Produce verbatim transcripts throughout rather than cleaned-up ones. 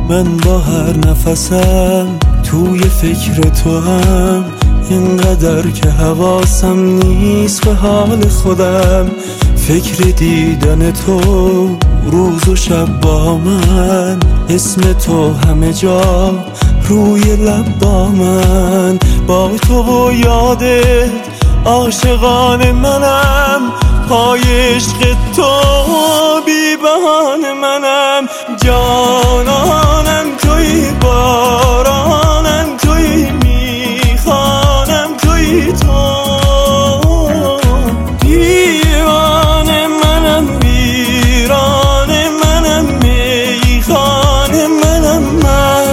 من با هر نفسم توی فکر تو هم، اینقدر که حواسم نیست به حال خودم. فکر دیدن تو روز و شب با من، اسم تو همه جا روی لب با من. با تو و یادت عاشقان منم، پای عشق تو بی بهانه منم. جانانم توی، بارانم توی، میخوانم توی تو. دیوانه منم، ویرانه منم، میخانه منم من.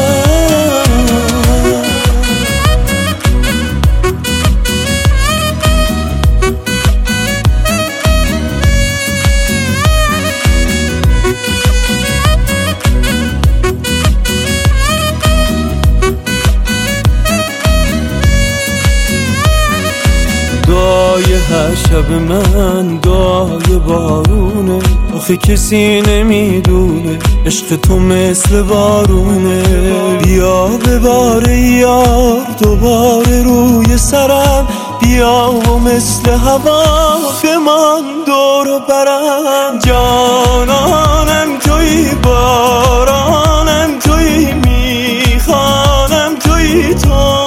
دعای هر شب من دعای بارونه، آخه کسی نمیدونه عشق تو مثل بارونه. بیا بباره یار دوباره روی سرم، بیا و مثل هوا بمان دور و برم. جانانم توی، بارانم توی، میخوانم توی تو.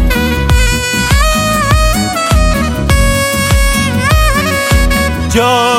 جان